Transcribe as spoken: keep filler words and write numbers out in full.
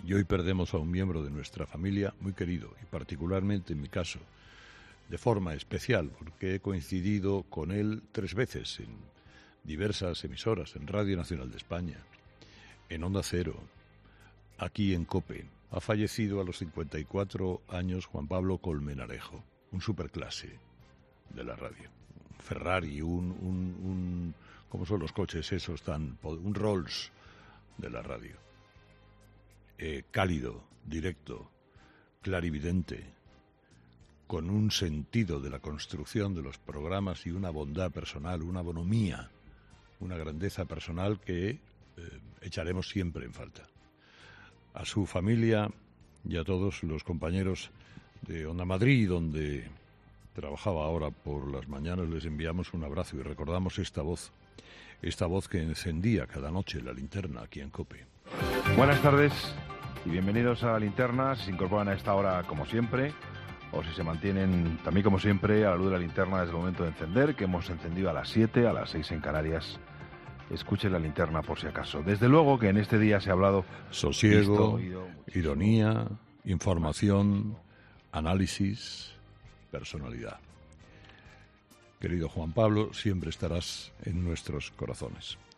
Y hoy perdemos a un miembro de nuestra familia muy querido, y particularmente en mi caso, de forma especial, porque he coincidido con él tres veces en diversas emisoras, en Radio Nacional de España, en Onda Cero, aquí en COPE. Ha fallecido a los cincuenta y cuatro años Juan Pablo Colmenarejo, un superclase de la radio. Un Ferrari, un, un, un... ¿cómo son los coches esos tan...? Un Rolls de la radio. Eh, cálido, directo, clarividente, con un sentido de la construcción de los programas y una bondad personal, una bonomía, una grandeza personal que eh, echaremos siempre en falta. A su familia y a todos los compañeros de Onda Madrid, donde trabajaba ahora por las mañanas, les enviamos un abrazo y recordamos esta voz, esta voz que encendía cada noche la linterna aquí en COPE. Buenas tardes y bienvenidos a La Linterna. Si se incorporan a esta hora como siempre, o si se mantienen también como siempre a la luz de la linterna desde el momento de encender, que hemos encendido a las siete, a las seis en Canarias. Escuchen La Linterna por si acaso. Desde luego que en este día se ha hablado... Sosiego, visto, oído, ironía, información, análisis, personalidad. Querido Juan Pablo, siempre estarás en nuestros corazones.